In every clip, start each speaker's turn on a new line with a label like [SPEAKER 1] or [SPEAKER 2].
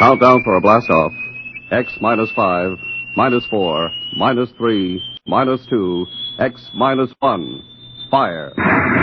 [SPEAKER 1] Countdown for a blast off. X minus 5, minus 4, minus 3, minus 2, X minus 1. Fire.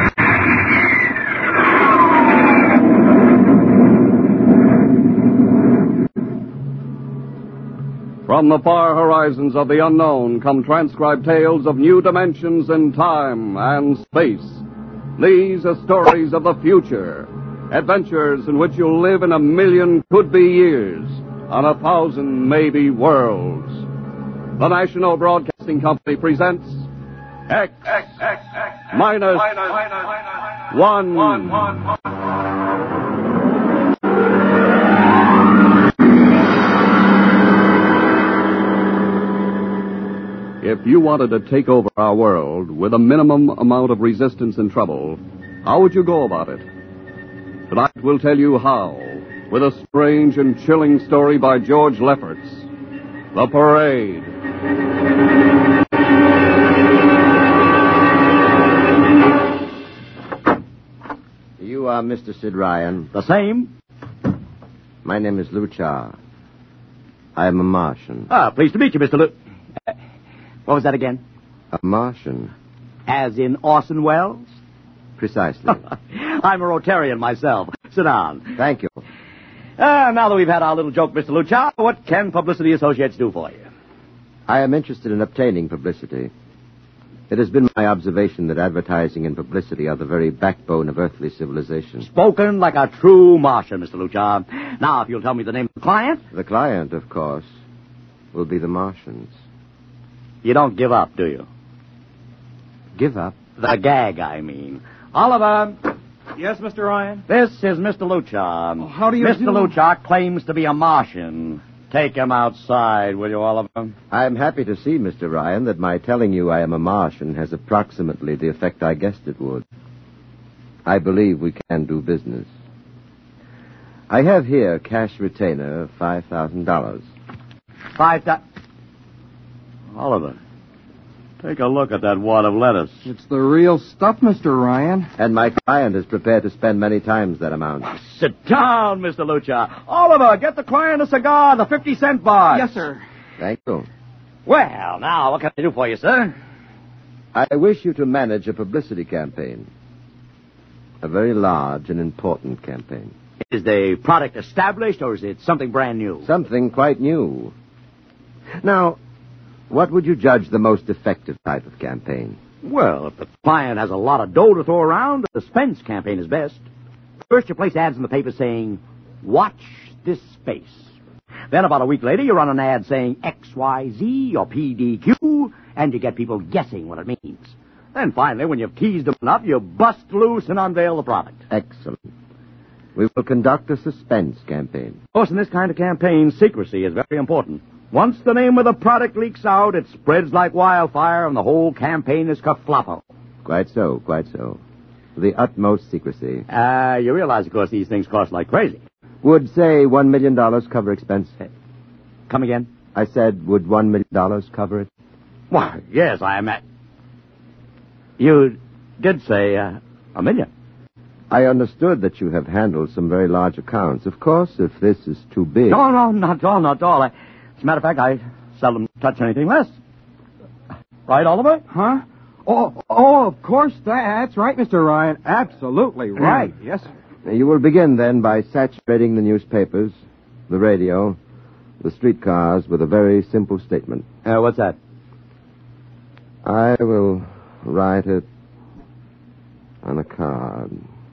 [SPEAKER 1] From the far horizons of the unknown come transcribed tales of new dimensions in time and space. These are stories of the future. Adventures in which you'll live in 1,000,000 could-be years on 1,000 maybe worlds. The National Broadcasting Company presents X minus 1. If you wanted to take over our world with a minimum amount of resistance and trouble, how would you go about it? Tonight we'll tell you how, with a strange and chilling story by George Lefferts. The Parade.
[SPEAKER 2] You are Mr. Sid Ryan.
[SPEAKER 3] The same.
[SPEAKER 2] My name is Luchar. I am a Martian.
[SPEAKER 3] Pleased to meet you, Mr. What was that again?
[SPEAKER 2] A Martian?
[SPEAKER 3] As in Orson Welles?
[SPEAKER 2] Precisely.
[SPEAKER 3] I'm a Rotarian myself. Sit down.
[SPEAKER 2] Thank you.
[SPEAKER 3] Now that we've had our little joke, Mr. Luchar, what can Publicity Associates do for you?
[SPEAKER 2] I am interested in obtaining publicity. It has been my observation that advertising and publicity are the very backbone of earthly civilization.
[SPEAKER 3] Spoken like a true Martian, Mr. Luchar. Now, if you'll tell me the name of the client.
[SPEAKER 2] The client, of course, will be the Martians.
[SPEAKER 3] You don't give up, do you?
[SPEAKER 2] Give up?
[SPEAKER 3] The gag, I mean. Oliver.
[SPEAKER 4] Yes, Mr. Ryan?
[SPEAKER 3] This is Mr. Luchar.
[SPEAKER 4] Oh, how do you
[SPEAKER 3] Mr.
[SPEAKER 4] do?
[SPEAKER 3] Luchar claims to be a Martian. Take him outside, will you, Oliver?
[SPEAKER 2] I am happy to see, Mr. Ryan, that my telling you I am a Martian has approximately the effect I guessed it would. I believe we can do business. I have here a cash retainer of $5,000.
[SPEAKER 3] Oliver, take a look at that wad of lettuce.
[SPEAKER 4] It's the real stuff, Mr. Ryan.
[SPEAKER 2] And my client is prepared to spend many times that amount.
[SPEAKER 3] Sit down, Mr. Luchar. Oliver, get the client a cigar, the 50-cent box.
[SPEAKER 4] Yes, sir.
[SPEAKER 2] Thank you.
[SPEAKER 3] Well, now, what can I do for you, sir?
[SPEAKER 2] I wish you to manage a publicity campaign. A very large and important campaign.
[SPEAKER 3] Is the product established, or is it something brand new?
[SPEAKER 2] Something quite new. Now, what would you judge the most effective type of campaign?
[SPEAKER 3] Well, if the client has a lot of dough to throw around, the suspense campaign is best. First, you place ads in the paper saying, "Watch this space." Then about a week later, you run an ad saying XYZ or PDQ, and you get people guessing what it means. Then finally, when you've teased them enough, you bust loose and unveil the product.
[SPEAKER 2] Excellent. We will conduct a suspense campaign.
[SPEAKER 3] Of course, in this kind of campaign, secrecy is very important. Once the name of the product leaks out, it spreads like wildfire, and the whole campaign is kerfluffle.
[SPEAKER 2] Quite so, quite so. The utmost secrecy.
[SPEAKER 3] You realize, of course, these things cost like crazy.
[SPEAKER 2] Would, say, $1 million cover expense?
[SPEAKER 3] Come again?
[SPEAKER 2] I said, would $1 million cover it?
[SPEAKER 3] Why, yes, I am at... You did say $1 million.
[SPEAKER 2] I understood that you have handled some very large accounts. Of course, if this is too big...
[SPEAKER 3] No, not at all, not at all. As a matter of fact, I seldom touch anything less. Right, Oliver?
[SPEAKER 4] Huh? Oh, of course. That's right, Mr. Ryan. Absolutely right. Yes, sir.
[SPEAKER 2] You will begin, then, by saturating the newspapers, the radio, the streetcars with a very simple statement.
[SPEAKER 3] What's that?
[SPEAKER 2] I will write it on a card.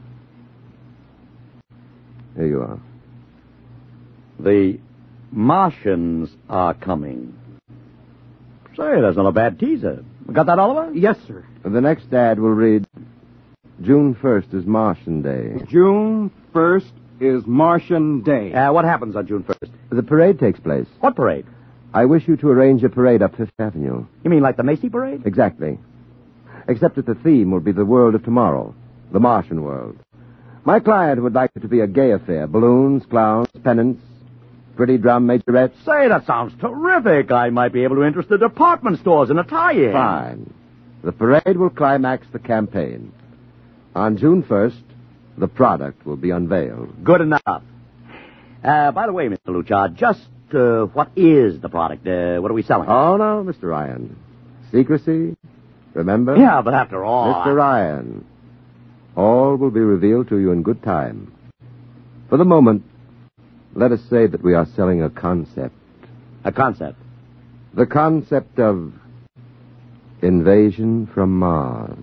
[SPEAKER 2] Here you are.
[SPEAKER 3] The Martians are coming. Say, that's not a bad teaser. Got that, Oliver?
[SPEAKER 4] Yes, sir.
[SPEAKER 2] The next ad will read, June 1st is Martian Day.
[SPEAKER 4] June 1st is Martian Day.
[SPEAKER 3] What happens on June 1st?
[SPEAKER 2] The parade takes place.
[SPEAKER 3] What parade?
[SPEAKER 2] I wish you to arrange a parade up Fifth Avenue.
[SPEAKER 3] You mean like the Macy Parade?
[SPEAKER 2] Exactly. Except that the theme will be the world of tomorrow, the Martian world. My client would like it to be a gay affair. Balloons, clowns, pennants, pretty drum majorettes.
[SPEAKER 3] Say, that sounds terrific. I might be able to interest the department stores in a tie-in.
[SPEAKER 2] Fine. The parade will climax the campaign. On June 1st, the product will be unveiled.
[SPEAKER 3] Good enough. By the way, Mr. Luchard, just what is the product? What are we selling?
[SPEAKER 2] Oh, no, Mr. Ryan. Secrecy, remember?
[SPEAKER 3] Yeah, but after all...
[SPEAKER 2] Mr. Ryan, all will be revealed to you in good time. For the moment, let us say that we are selling a concept.
[SPEAKER 3] A concept?
[SPEAKER 2] The concept of invasion from Mars.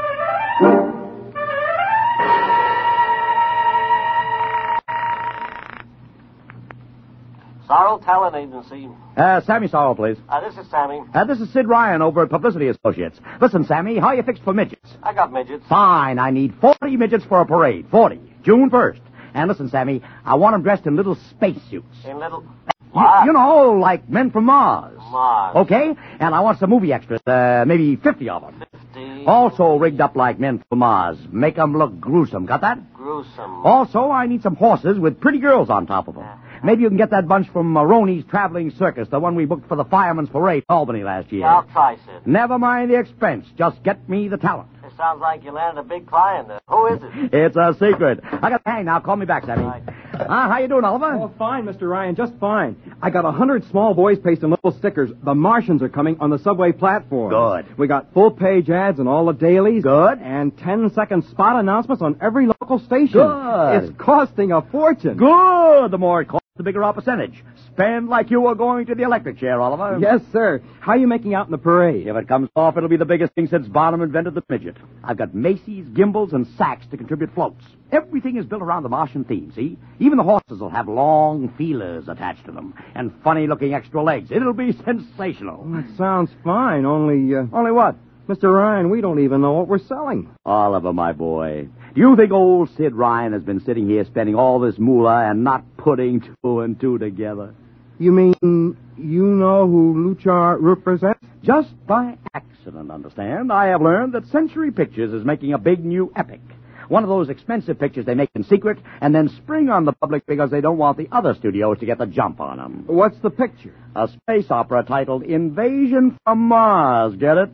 [SPEAKER 5] Sorrel Talent Agency.
[SPEAKER 3] Sammy Sorrell, please.
[SPEAKER 5] This is Sammy.
[SPEAKER 3] This is Sid Ryan over at Publicity Associates. Listen, Sammy, how you fixed for midgets?
[SPEAKER 5] I got midgets.
[SPEAKER 3] Fine, I need 40 midgets for a parade. 40. June 1st. And listen, Sammy, I want them dressed in little spacesuits.
[SPEAKER 5] In little...
[SPEAKER 3] You know, like men from Mars.
[SPEAKER 5] Mars.
[SPEAKER 3] Okay? And I want some movie extras, maybe 50 of them.
[SPEAKER 5] 50.
[SPEAKER 3] Also rigged up like men from Mars. Make them look gruesome. Got that?
[SPEAKER 5] Gruesome.
[SPEAKER 3] Also, I need some horses with pretty girls on top of them. Maybe you can get that bunch from Maroney's Traveling Circus, the one we booked for the Fireman's Parade in Albany last year.
[SPEAKER 5] I'll try, Sid.
[SPEAKER 3] Never mind the expense. Just get me the talent.
[SPEAKER 5] It sounds like you landed a big client there. Who is it?
[SPEAKER 3] It's a secret. I got to hang now. Call me back, Sammy.
[SPEAKER 5] Right.
[SPEAKER 3] How you doing, Oliver?
[SPEAKER 4] Oh, fine, Mr. Ryan, just fine. I got 100 small boys pasting little stickers. The Martians are coming on the subway platform.
[SPEAKER 3] Good.
[SPEAKER 4] We got full-page ads in all the dailies.
[SPEAKER 3] Good.
[SPEAKER 4] And 10-second spot announcements on every local station.
[SPEAKER 3] Good.
[SPEAKER 4] It's costing a fortune.
[SPEAKER 3] Good. The more it costs, the bigger our percentage. Spend like you were going to the electric chair, Oliver.
[SPEAKER 4] Yes, sir. How are you making out in the parade?
[SPEAKER 3] If it comes off, it'll be the biggest thing since Barnum invented the midget. I've got Macy's, Gimbals, and Saks to contribute floats. Everything is built around the Martian theme, see? Even the horses will have long feelers attached to them and funny-looking extra legs. It'll be sensational.
[SPEAKER 4] That sounds fine, only...
[SPEAKER 3] Only what?
[SPEAKER 4] Mr. Ryan, we don't even know what we're selling.
[SPEAKER 3] Oliver, my boy, do you think old Sid Ryan has been sitting here spending all this moolah and not putting two and two together?
[SPEAKER 4] You mean you know who Luchar represents?
[SPEAKER 3] Just by accident, understand. I have learned that Century Pictures is making a big new epic. One of those expensive pictures they make in secret and then spring on the public because they don't want the other studios to get the jump on them.
[SPEAKER 4] What's the picture?
[SPEAKER 3] A space opera titled Invasion from Mars. Get it?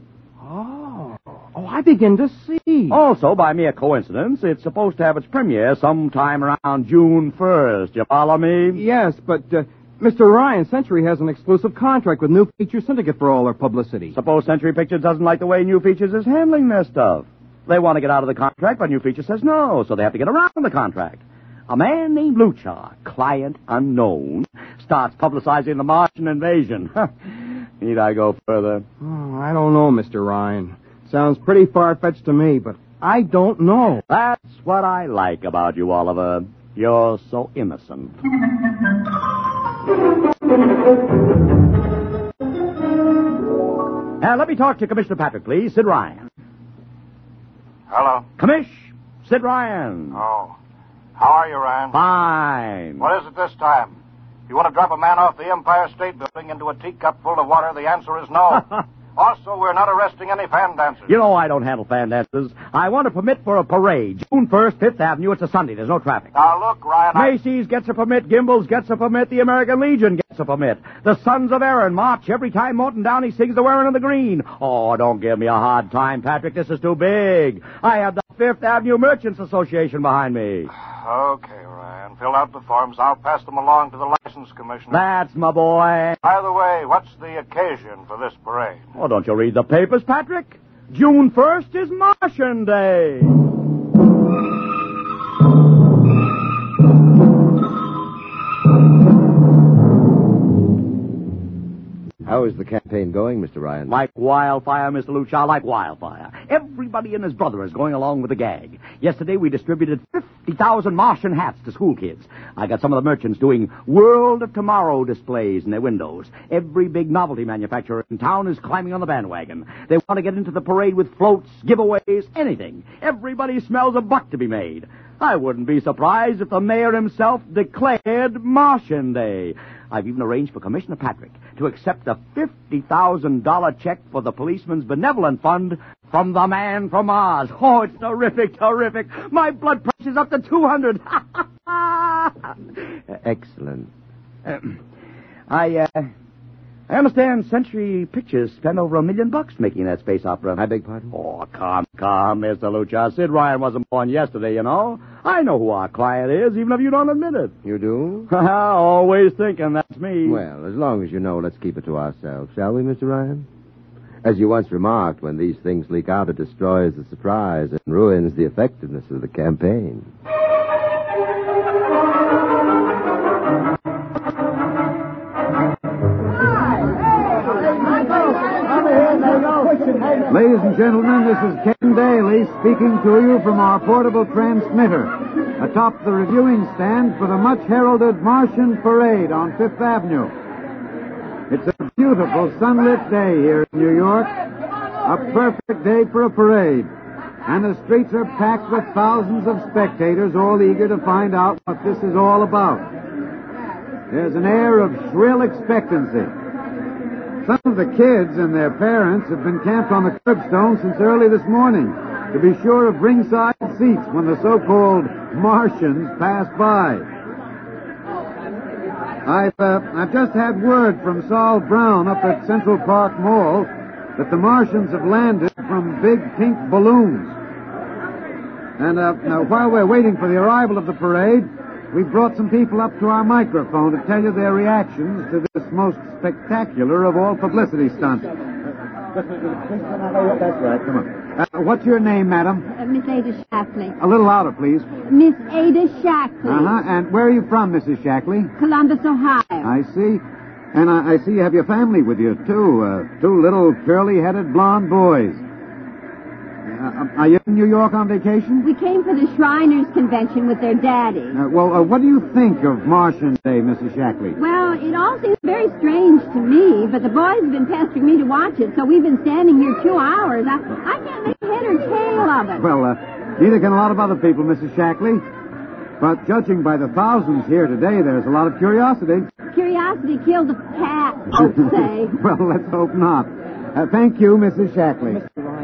[SPEAKER 4] Oh, I begin to see.
[SPEAKER 3] Also, by mere coincidence, it's supposed to have its premiere sometime around June 1st. You follow me?
[SPEAKER 4] Yes, but, Mr. Ryan, Century has an exclusive contract with New Feature Syndicate for all their publicity.
[SPEAKER 3] Suppose Century Pictures doesn't like the way New Features is handling their stuff. They want to get out of the contract, but New Feature says no, so they have to get around the contract. A man named Luchar, client unknown, starts publicizing the Martian invasion. Need I go further?
[SPEAKER 4] Oh, I don't know, Mr. Ryan. Sounds pretty far-fetched to me, but I don't know.
[SPEAKER 3] That's what I like about you, Oliver. You're so innocent. Let me talk to Commissioner Patrick, please. Sid Ryan.
[SPEAKER 6] Hello.
[SPEAKER 3] Commish, Sid Ryan.
[SPEAKER 6] Oh. How are you, Ryan?
[SPEAKER 3] Fine.
[SPEAKER 6] What is it this time? You want to drop a man off the Empire State Building into a teacup full of water? The answer is no. Also, we're not arresting any fan dancers.
[SPEAKER 3] You know I don't handle fan dances. I want a permit for a parade. June 1st, 5th Avenue. It's a Sunday. There's no traffic.
[SPEAKER 6] Now, look, Ryan,
[SPEAKER 3] Macy's gets a permit. Gimbals gets a permit. The American Legion gets a permit. The Sons of Erin march every time Morton Downey sings the Wearing of the Green. Oh, don't give me a hard time, Patrick. This is too big. I have the Fifth Avenue Merchants Association behind me.
[SPEAKER 6] Okay, Ryan. Fill out the forms. I'll pass them along to the license commissioner.
[SPEAKER 3] That's my boy.
[SPEAKER 6] By the way, what's the occasion for this parade?
[SPEAKER 3] Oh, don't you read the papers, Patrick? June 1st is Martian Day.
[SPEAKER 2] How is the campaign going, Mr. Ryan?
[SPEAKER 3] Like wildfire, Mr. Luchar, like wildfire. Everybody and his brother is going along with the gag. Yesterday we distributed 50,000 Martian hats to school kids. I got some of the merchants doing World of Tomorrow displays in their windows. Every big novelty manufacturer in town is climbing on the bandwagon. They want to get into the parade with floats, giveaways, anything. Everybody smells a buck to be made. I wouldn't be surprised if the mayor himself declared Martian Day. I've even arranged for Commissioner Patrick to accept a $50,000 check for the Policeman's Benevolent Fund from the man from Mars. Oh, it's terrific, terrific. My blood pressure's up to 200.
[SPEAKER 2] Excellent.
[SPEAKER 3] I understand Century Pictures spent over $1 million making that space opera.
[SPEAKER 2] I beg pardon?
[SPEAKER 3] Oh, come, Mr. Lucha. Sid Ryan wasn't born yesterday, you know. I know who our client is, even if you don't admit it.
[SPEAKER 2] You do?
[SPEAKER 3] Always thinking that's me.
[SPEAKER 2] Well, as long as you know, let's keep it to ourselves, shall we, Mr. Ryan? As you once remarked, when these things leak out, it destroys the surprise and ruins the effectiveness of the campaign.
[SPEAKER 7] Ladies and gentlemen, this is Ken Daly speaking to you from our portable transmitter atop the reviewing stand for the much-heralded Martian Parade on Fifth Avenue. It's a beautiful sunlit day here in New York, a perfect day for a parade, and the streets are packed with thousands of spectators all eager to find out what this is all about. There's an air of shrill expectancy. Some of the kids and their parents have been camped on the curbstone since early this morning to be sure of ringside seats when the so-called Martians pass by. I've just had word from Saul Brown up at Central Park Mall that the Martians have landed from big pink balloons. And now, while we're waiting for the arrival of the parade, we've brought some people up to our microphone to tell you their reactions to this most spectacular of all publicity stunts. That's right, come on. What's your name, madam?
[SPEAKER 8] Miss Ada Shackley.
[SPEAKER 7] A little louder, please.
[SPEAKER 8] Miss Ada Shackley.
[SPEAKER 7] Uh-huh. And where are you from, Mrs. Shackley?
[SPEAKER 8] Columbus, Ohio.
[SPEAKER 7] I see. And I see you have your family with you, too. Two little curly-headed blonde boys. Are you in New York on vacation?
[SPEAKER 8] We came for the Shriners Convention with their daddy.
[SPEAKER 7] What do you think of Martian Day, Mrs. Shackley?
[SPEAKER 8] Well, it all seems very strange to me, but the boys have been pestering me to watch it, so we've been standing here 2 hours. I can't make head or tail of it.
[SPEAKER 7] Well, neither can a lot of other people, Mrs. Shackley. But judging by the thousands here today, there's a lot of curiosity.
[SPEAKER 8] Curiosity killed the cat, I'd say.
[SPEAKER 7] Well, let's hope not. Thank you, Mrs. Shackley.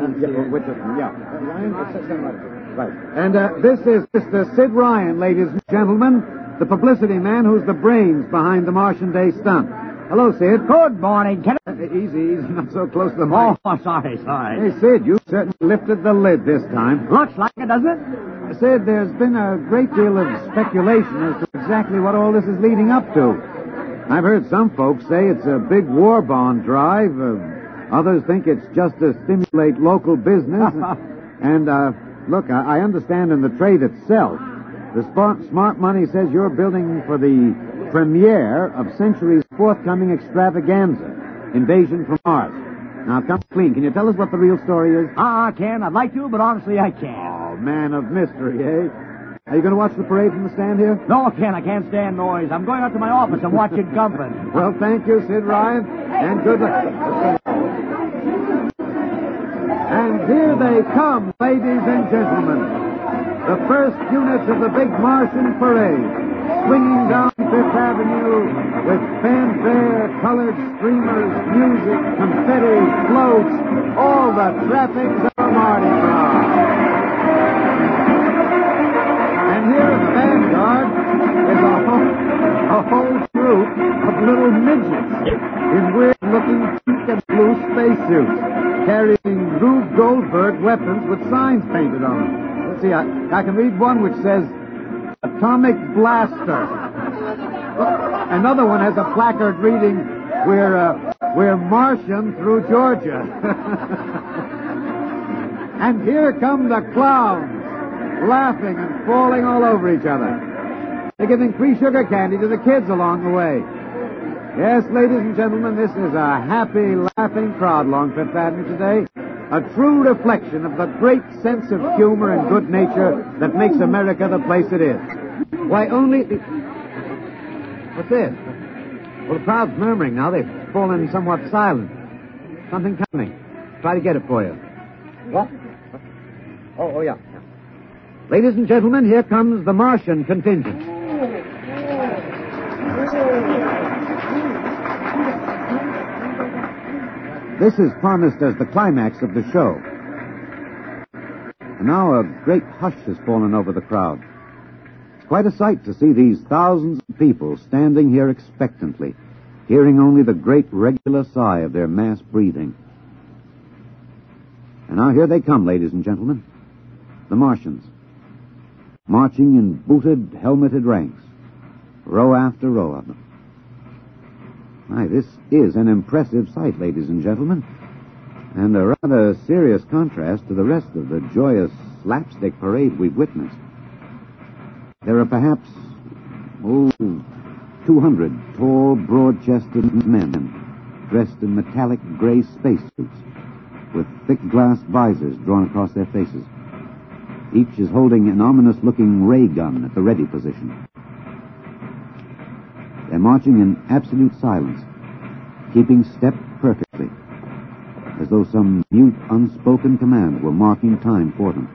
[SPEAKER 7] Right. And this is Mr. Sid Ryan, ladies and gentlemen, the publicity man who's the brains behind the Martian Day stunt. Hello, Sid.
[SPEAKER 3] Good morning, Ken.
[SPEAKER 7] Easy, not so close to the mic.
[SPEAKER 3] Oh, sorry.
[SPEAKER 7] Hey, Sid, you certainly lifted the lid this time.
[SPEAKER 3] Looks like it, doesn't it?
[SPEAKER 7] Sid, there's been a great deal of speculation as to exactly what all this is leading up to. I've heard some folks say it's a big war bond drive. Others think it's just to stimulate local business. And, look, I understand in the trade itself, the smart money says you're building for the premiere of Century's forthcoming extravaganza, Invasion from Mars. Now, come clean. Can you tell us what the real story is?
[SPEAKER 3] I can. I'd like to, but honestly, I can't.
[SPEAKER 7] Oh, man of mystery, eh? Are you going to watch the parade from the stand here?
[SPEAKER 3] No, Ken. I can't stand noise. I'm going out to my office and watch it govern.
[SPEAKER 7] Well, thank you, Sid Ryan, and good luck. And here they come, ladies and gentlemen. The first units of the big Martian parade, swinging down Fifth Avenue with fanfare, colored streamers, music, confetti, floats, all the trappings of a Mardi Gras. And here in the vanguard is a whole group of little midgets in weird-looking pink and blue spacesuits, carrying Rube Goldberg weapons with signs painted on them. Let's see, I can read one which says, Atomic Blaster. Another one has a placard reading, We're Martian through Georgia. And here come the clowns, laughing and falling all over each other. They're giving free sugar candy to the kids along the way. Yes, ladies and gentlemen, this is a happy, laughing crowd along Fifth Avenue today. A true reflection of the great sense of humor and good nature that makes America the place it is. Why, only... What's this? Well, the crowd's murmuring now. They've fallen somewhat silent. Something coming. Try to get it for you. What? Oh, yeah. Ladies and gentlemen, here comes the Martian contingent. This is promised as the climax of the show. And now a great hush has fallen over the crowd. It's quite a sight to see these thousands of people standing here expectantly, hearing only the great regular sigh of their mass breathing. And now here they come, ladies and gentlemen. The Martians. Marching in booted, helmeted ranks. Row after row of them. My, this is an impressive sight, ladies and gentlemen. And a rather serious contrast to the rest of the joyous slapstick parade we've witnessed. There are perhaps, 200 tall, broad-chested men dressed in metallic gray spacesuits with thick glass visors drawn across their faces. Each is holding an ominous-looking ray gun at the ready position. They're marching in absolute silence, keeping step perfectly, as though some mute, unspoken command were marking time for them.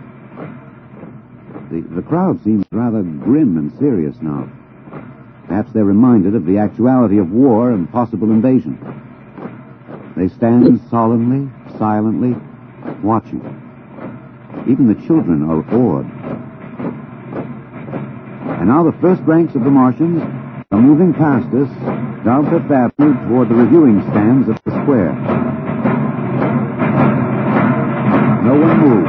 [SPEAKER 7] The crowd seems rather grim and serious now. Perhaps they're reminded of the actuality of war and possible invasion. They stand solemnly, silently, watching. Even the children are awed. And now the first ranks of the Martians are moving past us down Fifth Avenue toward the reviewing stands at the square. No one moves.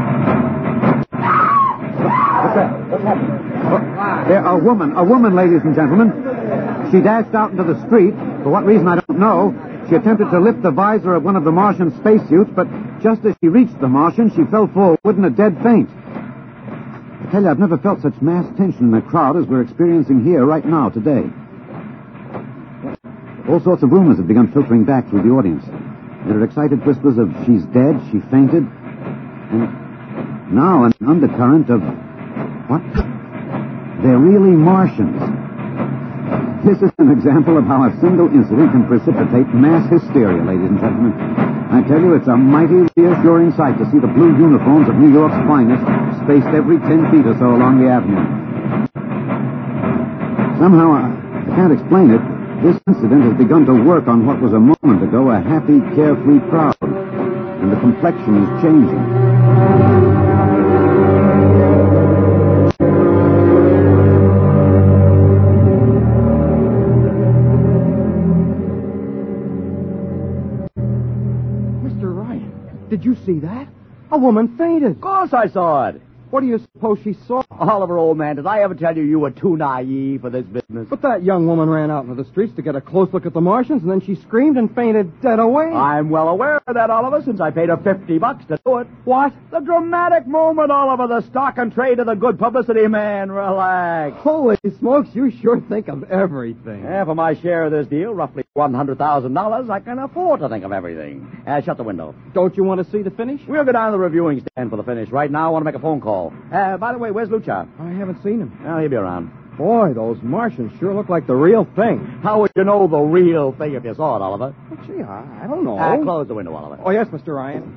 [SPEAKER 7] What's that? What's happening? A woman, ladies and gentlemen. She dashed out into the street. For what reason, I don't know. She attempted to lift the visor of one of the Martian spacesuits, but just as she reached the Martian, she fell forward in a dead faint. I tell you, I've never felt such mass tension in a crowd as we're experiencing here right now, today. All sorts of rumors have begun filtering back through the audience. There are excited whispers of she's dead, she fainted, and now an undercurrent of, what? They're really Martians. This is an example of how a single incident can precipitate mass hysteria, ladies and gentlemen. I tell you, it's a mighty reassuring sight to see the blue uniforms of New York's finest spaced every 10 feet or so along the avenue. Somehow, I can't explain it, this incident has begun to work on what was a moment ago a happy, carefree crowd, and the complexion is changing.
[SPEAKER 4] Did you see that? A woman fainted.
[SPEAKER 3] Of course I saw it.
[SPEAKER 4] What do you suppose she saw?
[SPEAKER 3] Oliver, old man, did I ever tell you were too naive for this business?
[SPEAKER 4] But that young woman ran out into the streets to get a close look at the Martians, and then she screamed and fainted dead away.
[SPEAKER 3] I'm well aware of that, Oliver, since I paid her $50 to do it.
[SPEAKER 4] What?
[SPEAKER 3] The dramatic moment, Oliver, the stock and trade of the good publicity, man. Relax.
[SPEAKER 4] Holy smokes, you sure think of everything.
[SPEAKER 3] Yeah, for my share of this deal, roughly $100,000, I can afford to think of everything. Shut the window.
[SPEAKER 4] Don't you want to see the finish?
[SPEAKER 3] We'll go down to the reviewing stand for the finish. Right now, I want to make a phone call. By the way, where's Lucha?
[SPEAKER 4] I haven't seen him.
[SPEAKER 3] Well, he'll be around.
[SPEAKER 4] Boy, those Martians sure look like the real thing.
[SPEAKER 3] How would you know the real thing if you saw it, Oliver?
[SPEAKER 4] Well, gee, I don't know.
[SPEAKER 3] Close the window, Oliver.
[SPEAKER 4] Oh, yes, Mr. Ryan.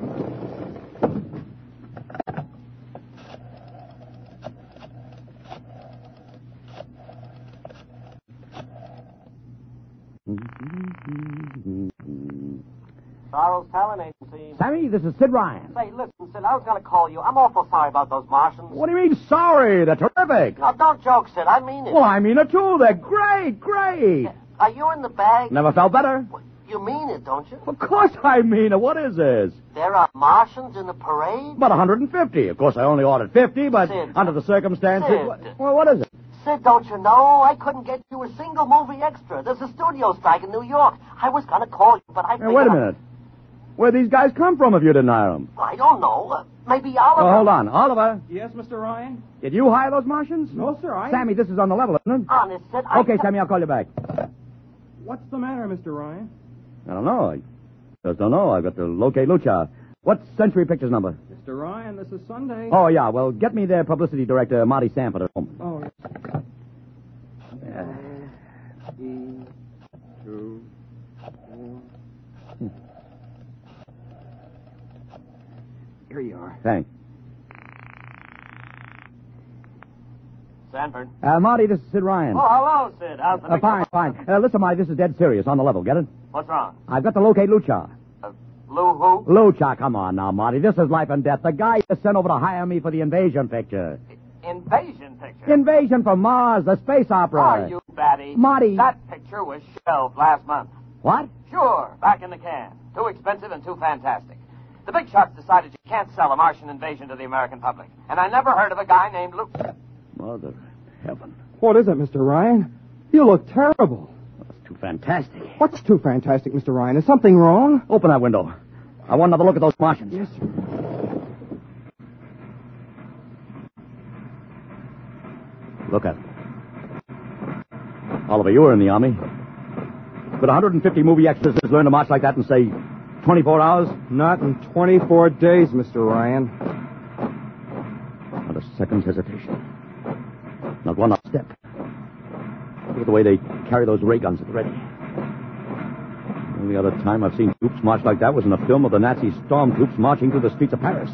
[SPEAKER 5] Sorrells Talent Agency.
[SPEAKER 3] Sammy, this is Sid Ryan.
[SPEAKER 5] Say, listen, Sid, I was going to call you. I'm awful sorry about those Martians.
[SPEAKER 3] What do you mean, sorry? They're terrific.
[SPEAKER 5] No, don't joke, Sid. I mean it.
[SPEAKER 3] Well, I mean it, too. They're great, great.
[SPEAKER 5] Are you in the bag?
[SPEAKER 3] Never felt better.
[SPEAKER 5] You mean it, don't you?
[SPEAKER 3] Of course I mean it. What is this?
[SPEAKER 5] There are Martians in the parade?
[SPEAKER 3] About 150. Of course, I only ordered 50, but
[SPEAKER 5] Sid.
[SPEAKER 3] under the circumstances...
[SPEAKER 5] Sid.
[SPEAKER 3] Well, what is it?
[SPEAKER 5] Sid, don't you know? I couldn't get you a single movie extra. There's a studio strike in New York. I was going to call you, but I figured...
[SPEAKER 3] Wait a minute. Where'd these guys come from if you didn't hire them?
[SPEAKER 5] I don't know. Maybe Oliver...
[SPEAKER 3] Oh, hold on. Oliver,
[SPEAKER 4] Yes, Mr. Ryan?
[SPEAKER 3] did you hire those Martians?
[SPEAKER 4] No, sir,
[SPEAKER 3] Sammy, this is on the level, isn't it?
[SPEAKER 5] Honest, Sid,
[SPEAKER 3] Okay, Sammy, I'll call you back.
[SPEAKER 4] What's the matter, Mr. Ryan?
[SPEAKER 3] I don't know. I just don't know. I've got to locate Lucha. What's Century Pictures number?
[SPEAKER 4] Mr. Ryan, this is Sunday.
[SPEAKER 3] Oh, yeah. Well, get me their publicity director, Marty Sanford, at home.
[SPEAKER 4] Oh, yes.
[SPEAKER 7] 2, 4.
[SPEAKER 4] Here you are.
[SPEAKER 3] Thanks.
[SPEAKER 5] Sanford.
[SPEAKER 3] Marty, this is Sid Ryan.
[SPEAKER 5] Oh, hello, Sid. How's the...
[SPEAKER 3] Fine. Listen, Marty, this is dead serious. On the level. Get it?
[SPEAKER 5] What's wrong?
[SPEAKER 3] I've got to locate Lucha.
[SPEAKER 5] Lou who?
[SPEAKER 3] Lucha, come on now, Marty. This is life and death. The guy you sent over to hire me for the invasion picture.
[SPEAKER 5] Invasion picture?
[SPEAKER 3] Invasion from Mars, the space opera.
[SPEAKER 5] Are you batty?
[SPEAKER 3] Marty.
[SPEAKER 5] That picture was shelved last month.
[SPEAKER 3] What?
[SPEAKER 5] Sure, back in the can. Too expensive and too fantastic. The big shots decided you can't sell a Martian invasion to the American public. And I never heard of a guy named Luke.
[SPEAKER 3] Mother heaven.
[SPEAKER 4] What is it, Mr. Ryan? You look terrible.
[SPEAKER 3] That's too fantastic.
[SPEAKER 4] What's too fantastic, Mr. Ryan? Is something wrong?
[SPEAKER 3] Open that window. I want another look at those Martians.
[SPEAKER 4] Yes, sir.
[SPEAKER 3] Look at them. Oliver, you were in the Army. Could 150 movie extras learn to march like that in, say, 24 hours?
[SPEAKER 4] Not in 24 days, Mr. Ryan.
[SPEAKER 3] Not a second's hesitation. Not one step. Look at the way they carry those ray guns at the ready. The only other time I've seen troops march like that was in a film of the Nazi stormtroops marching through the streets of Paris.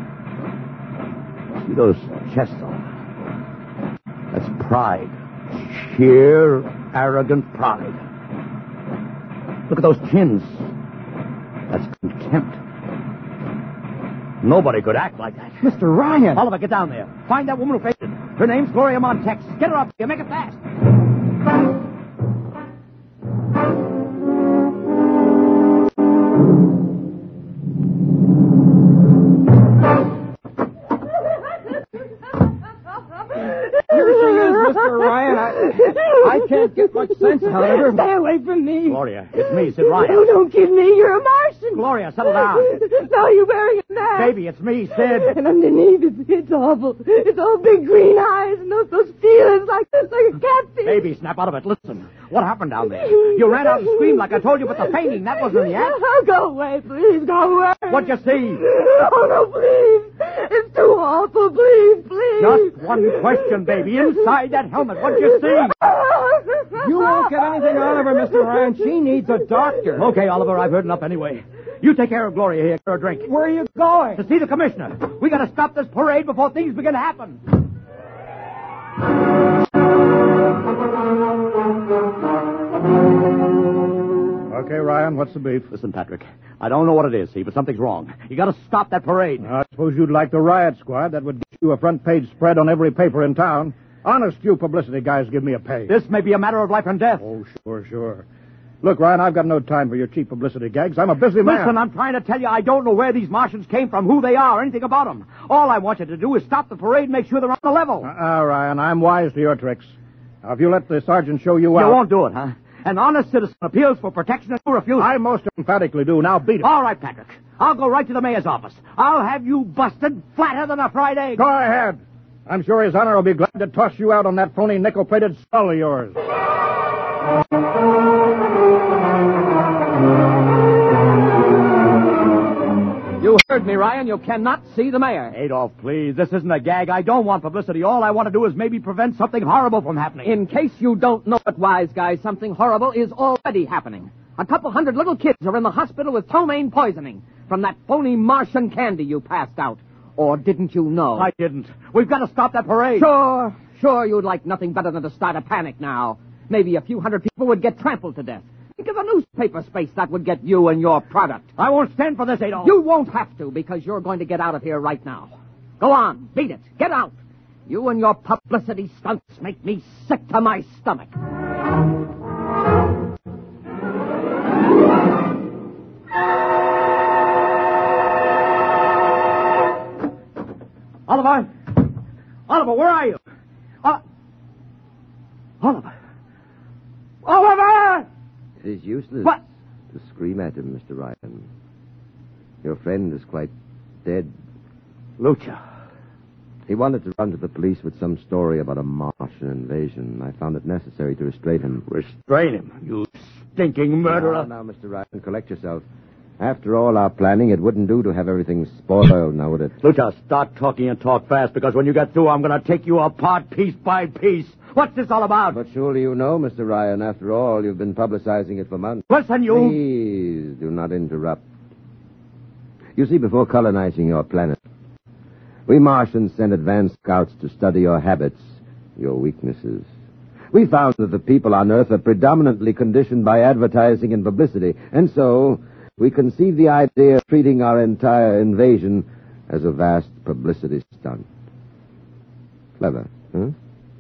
[SPEAKER 3] See those chests, Oliver? That's pride. Sheer, arrogant pride. Look at those chins. That's contempt. Nobody could act like that.
[SPEAKER 4] Mr. Ryan!
[SPEAKER 3] Oliver, get down there. Find that woman who fainted. Her name's Gloria Montex. Get her up here. Make it fast.
[SPEAKER 4] Mr. Ryan, I can't get much sense, however.
[SPEAKER 8] Stay away from me.
[SPEAKER 3] Gloria, it's me, Sid Ryan.
[SPEAKER 8] Oh, don't kid me. You're a Martian.
[SPEAKER 3] Gloria, settle down.
[SPEAKER 8] No, you're wearing a mask.
[SPEAKER 3] Baby, it's me, Sid.
[SPEAKER 8] And underneath, it's awful. It's all big green eyes and those feelings like a catfish.
[SPEAKER 3] Baby, snap out of it. Listen, what happened down there? You ran out and screamed like I told you, but the fainting, that wasn't in the act.
[SPEAKER 8] Oh, go away, please. Go away.
[SPEAKER 3] What'd you see?
[SPEAKER 8] Oh, no, please. It's too awful. Please, please.
[SPEAKER 3] Just one question, baby. Inside that helmet, what'd you see?
[SPEAKER 4] You won't get anything out of her, Mr. Ryan. She needs a doctor.
[SPEAKER 3] Okay, Oliver, I've heard enough anyway. You take care of Gloria here. Get her a drink.
[SPEAKER 4] Where are you going?
[SPEAKER 3] To see the commissioner. We gotta stop this parade before things begin to happen.
[SPEAKER 6] Okay, Ryan, what's the beef?
[SPEAKER 3] Listen, Patrick, I don't know what it is, see, but something's wrong. You gotta stop that parade.
[SPEAKER 6] I suppose you'd like the riot squad. That would get you a front-page spread on every paper in town. Honest, you publicity guys give me a pay.
[SPEAKER 3] This may be a matter of life and death.
[SPEAKER 6] Oh, sure. Look, Ryan, I've got no time for your cheap publicity gags. I'm a busy man.
[SPEAKER 3] Listen, I'm trying to tell you I don't know where these Martians came from, who they are, anything about them. All I want you to do is stop the parade and make sure they're on the level.
[SPEAKER 6] Ryan, I'm wise to your tricks. Now, if you let the sergeant show you out...
[SPEAKER 3] You won't do it, huh? An honest citizen appeals for protection and you refuse.
[SPEAKER 6] I most emphatically do. Now beat it.
[SPEAKER 3] All right, Patrick. I'll go right to the mayor's office. I'll have you busted flatter than a fried egg.
[SPEAKER 6] Go ahead. I'm sure His Honor will be glad to toss you out on that phony nickel-plated skull of yours.
[SPEAKER 4] You heard me, Ryan. You cannot see the mayor.
[SPEAKER 3] Adolf, please. This isn't a gag. I don't want publicity. All I want to do is maybe prevent something horrible from happening.
[SPEAKER 4] In case you don't know it, wise guy, something horrible is already happening. A couple hundred little kids are in the hospital with ptomaine poisoning from that phony Martian candy you passed out. Or didn't you know?
[SPEAKER 3] I didn't. We've got to stop that parade.
[SPEAKER 4] Sure, you'd like nothing better than to start a panic now. Maybe a few hundred people would get trampled to death. Think of the newspaper space that would get you and your product.
[SPEAKER 3] I won't stand for this, Adolf.
[SPEAKER 4] You won't have to, because you're going to get out of here right now. Go on, beat it. Get out. You and your publicity stunts make me sick to my stomach.
[SPEAKER 3] Oliver! Oliver, where are you? Oliver! Oliver!
[SPEAKER 2] It is useless
[SPEAKER 3] What?
[SPEAKER 2] to scream at him, Mr. Ryan. Your friend is quite dead.
[SPEAKER 3] Lucha.
[SPEAKER 2] He wanted to run to the police with some story about a Martian invasion. I found it necessary to restrain him.
[SPEAKER 3] Restrain him, you stinking murderer.
[SPEAKER 2] Now, Mr. Ryan, collect yourself. After all our planning, it wouldn't do to have everything spoiled, now would it?
[SPEAKER 3] Lucha, start talking and talk fast, because when you get through, I'm going to take you apart piece by piece. What's this all about?
[SPEAKER 2] But surely you know, Mr. Ryan. After all, you've been publicizing it for months.
[SPEAKER 3] Listen, you...
[SPEAKER 2] Please do not interrupt. You see, before colonizing your planet, we Martians sent advanced scouts to study your habits, your weaknesses. We found that the people on Earth are predominantly conditioned by advertising and publicity, and so we conceived the idea of treating our entire invasion as a vast publicity stunt. Clever, huh?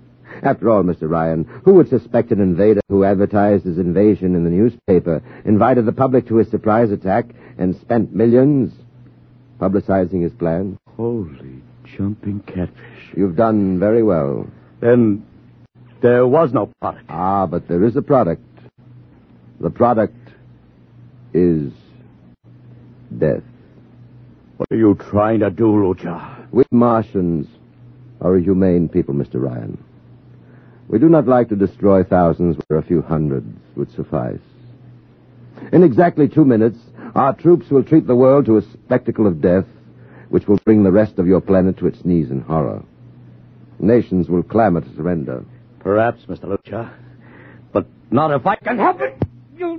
[SPEAKER 2] After all, Mr. Ryan, who would suspect an invader who advertised his invasion in the newspaper, invited the public to his surprise attack, and spent millions publicizing his plan?
[SPEAKER 3] Holy jumping catfish.
[SPEAKER 2] You've done very well.
[SPEAKER 3] Then there was no product.
[SPEAKER 2] Ah, but there is a product. The product is death.
[SPEAKER 3] What are you trying to do, Lucha?
[SPEAKER 2] We Martians are a humane people, Mr. Ryan. We do not like to destroy thousands where a few hundreds would suffice. In exactly 2 minutes, our troops will treat the world to a spectacle of death, which will bring the rest of your planet to its knees in horror. Nations will clamor to surrender.
[SPEAKER 3] Perhaps, Mr. Lucha. But not if I can help it. You...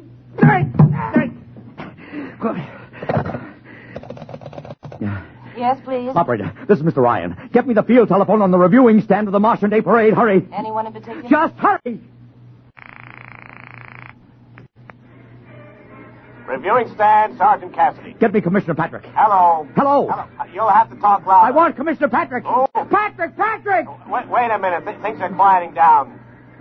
[SPEAKER 9] Yes, please.
[SPEAKER 3] Operator, this is Mr. Ryan. Get me the field telephone on the reviewing stand of the Martian Day Parade. Hurry.
[SPEAKER 9] Anyone in particular?
[SPEAKER 3] Just hurry.
[SPEAKER 6] Reviewing stand, Sergeant Cassidy.
[SPEAKER 3] Get me Commissioner Patrick.
[SPEAKER 6] Hello.
[SPEAKER 3] Hello.
[SPEAKER 6] You'll have to talk louder.
[SPEAKER 3] I want Commissioner Patrick.
[SPEAKER 6] Oh.
[SPEAKER 3] Patrick!
[SPEAKER 6] Wait a minute. Things are quieting down.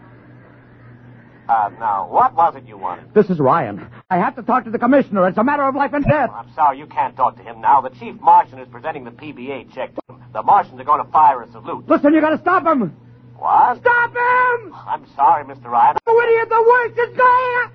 [SPEAKER 6] Now, what was it you wanted?
[SPEAKER 3] This is Ryan. I have to talk to the commissioner. It's a matter of life and death.
[SPEAKER 6] I'm sorry, you can't talk to him now. The chief Martian is presenting the PBA check to him. The Martians are going to fire a salute.
[SPEAKER 3] Listen, you gotta stop him.
[SPEAKER 6] What?
[SPEAKER 3] Stop him!
[SPEAKER 6] I'm sorry, Mr. Ryan.
[SPEAKER 3] You idiot, the worst is going.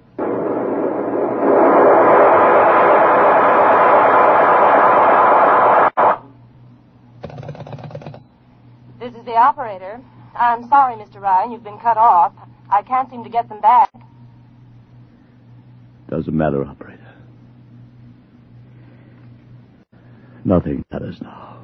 [SPEAKER 9] This is the operator. I'm sorry, Mr. Ryan. You've been cut off. I can't seem to get them back.
[SPEAKER 3] Doesn't matter, operator. Nothing matters now.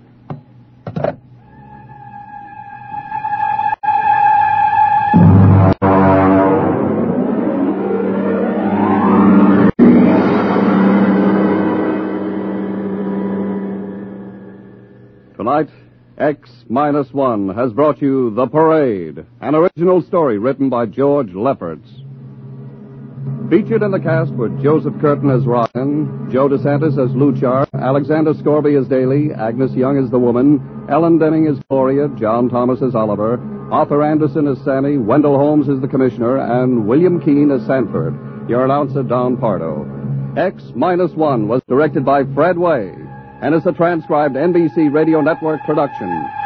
[SPEAKER 1] Tonight, X-1 has brought you The Parade, an original story written by George Lefferts. Featured in the cast were Joseph Curtin as Ryan, Joe DeSantis as Luchar, Alexander Scorby as Daly, Agnes Young as the woman, Ellen Denning as Gloria, John Thomas as Oliver, Arthur Anderson as Sammy, Wendell Holmes as the Commissioner, and William Keene as Sanford. Your announcer, Don Pardo. X-1 was directed by Fred Way and is a transcribed NBC Radio Network production.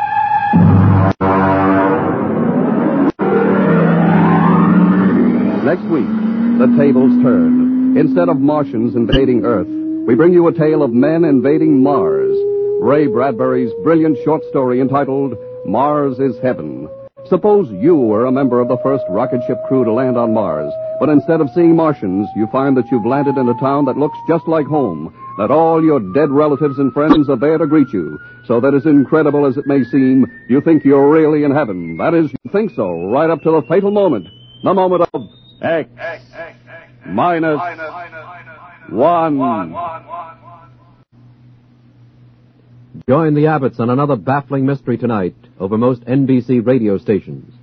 [SPEAKER 1] Next week, the tables turn. Instead of Martians invading Earth, we bring you a tale of men invading Mars. Ray Bradbury's brilliant short story entitled Mars is Heaven. Suppose you were a member of the first rocket ship crew to land on Mars, but instead of seeing Martians, you find that you've landed in a town that looks just like home, that all your dead relatives and friends are there to greet you, so that as incredible as it may seem, you think you're really in heaven. That is, you think so, right up to the fatal moment. The moment of X-1.
[SPEAKER 10] Join the Abbotts on another baffling mystery tonight over most NBC radio stations.